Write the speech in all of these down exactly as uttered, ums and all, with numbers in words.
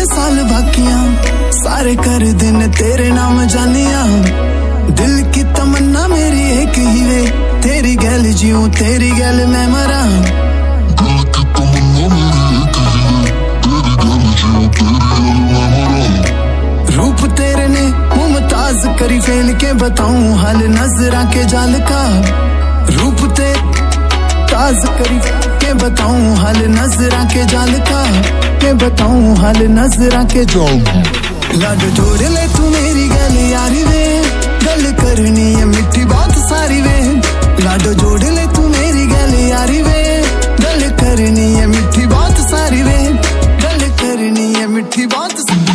कितने साल बाकियां सारे कर दिन तेरे नाम जानिया। दिल की तमन्ना मेरी एक ही वे, तेरी गैल जीऊं तेरी गैल मैं मरा। दिल की तमन्ना मेरी एक ही वे, तेरी गैल जीऊं तेरी गैल मैं मरा। रूप तेरे ने मुमताज करी फेल के बताऊं हाल नजरा के जाल का। रूप ते ताज करी के बताऊं हाल नजरा के जाल का, के बताऊं हाल नजरा के जाल का। लाड जोड़ ले तू मेरी गल यारी वे, गल करनी है मिठी बात सारी वे। लाड जोड़ ले तू मेरी गल यारी वे, गल करनी है मिठी बात सारी वे, गल करनी है मिठी बात सारी।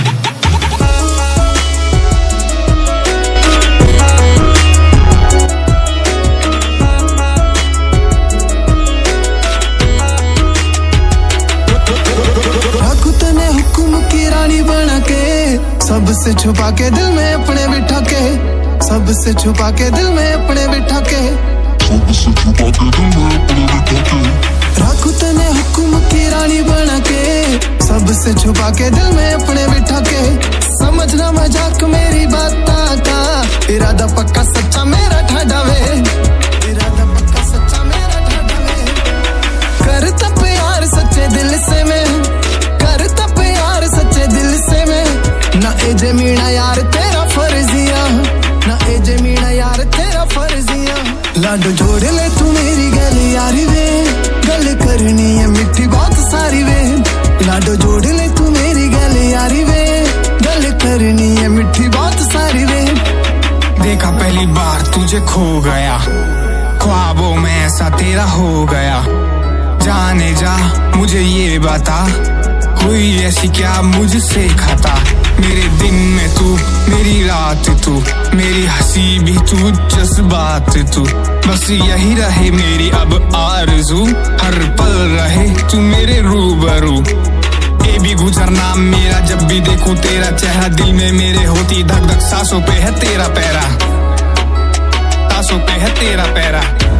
बना के सबसे छुपा के दिल में अपने बिठा के, सबसे छुपा के दिल में अपने बिठा के, सबसे छुपा के दिल में अपने बिठा के। राखू तने हुक्म की रानी बना के, सबसे छुपा के दिल में अपने बिठा के। समझना मजाक मेरी बात का, इरादा पक्का सच्चा मेरा ठाडा वे, इरादा पक्का सच्चा मेरा ठाडा वे। करता प्यार सच्चे दिल से मैं, करता प्यार सच्चे दिल से मैं। ना ए जमीना यार तेरा फर्जिया, ना ए जमीना यार तेरा फर्जिया। लाडो जोड़ ले तू मेरी गल यारी वे, गल करनी है मिठी बात सारी वे। लाडो जोड़ ले तू मेरी गल यारी वे, गल करनी है मिठी बात सारी वे। देखा पहली बार तुझे खो गया, ख्वाबों में ऐसा तेरा हो गया। जाने जा मुझे ये बता, हुई ऐसी क्या मुझसे खता। मेरे दिन में तू, मेरी रात तू, मेरी हंसी भी तू, जज्बात तू। बस यही रहे मेरी अब आरज़ू, हर पल रहे तू मेरे रूबरू। ये भी गुजरना मेरा जब भी देखूं तेरा चेहरा, दिल में मेरे होती धक धक। सांसों पे है तेरा पैरा, सांसों पे है तेरा पैरा।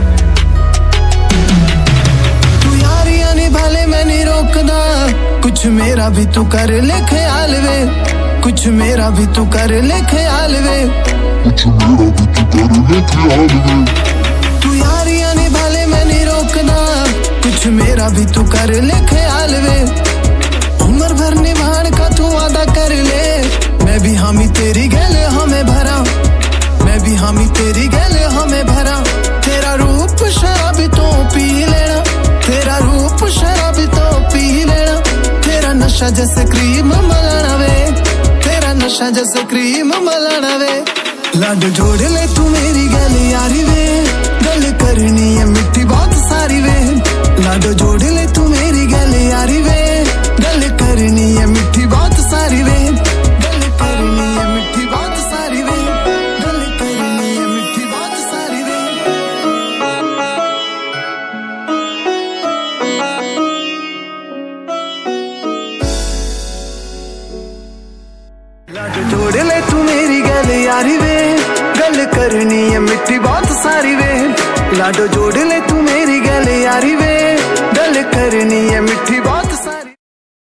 तू यारियां निभाले मैं नहीं रोकदा, कुछ मेरा भी तू कर ले ख्याल वे, कुछ मेरा भी तू कर ले ख्याल वे, कुछ मेरा भी तू कर ले ख्याल वे। तू यारियां निभाले मैं नहीं रोकदा, कुछ मेरा भी तू कर ले ख्याल वे। उम्र भर निभाने का तू वादा कर ले, मैं भी हामी तेरी गैल हमें भरा, मैं भी हामी तेरी गैल हमें भरा। तेरा रूप शराबी तो पी लेना, तेरा रूप शराबी तो पी लेना। तेरा नशा जैसे क्रीम मलाना वे, तेरा नशा जैसे क्रीम मलाना वे। लाड जोड़ ले तू मेरी गल यारी वे, गल करनी है मिठी बात सारी वे। लाड जोड़ ले तू मेरी गल यारी वे, गल करनी है मिठी बात सारी वे, गल करनी है मिठी बात सारी वे, गल करनी है मिठी बात सारी वे। लाड जोड़ ले तू मेरी गल यारी वे, गल करनी है मिठी बात सारी वे। लाडो जोड़ ले तू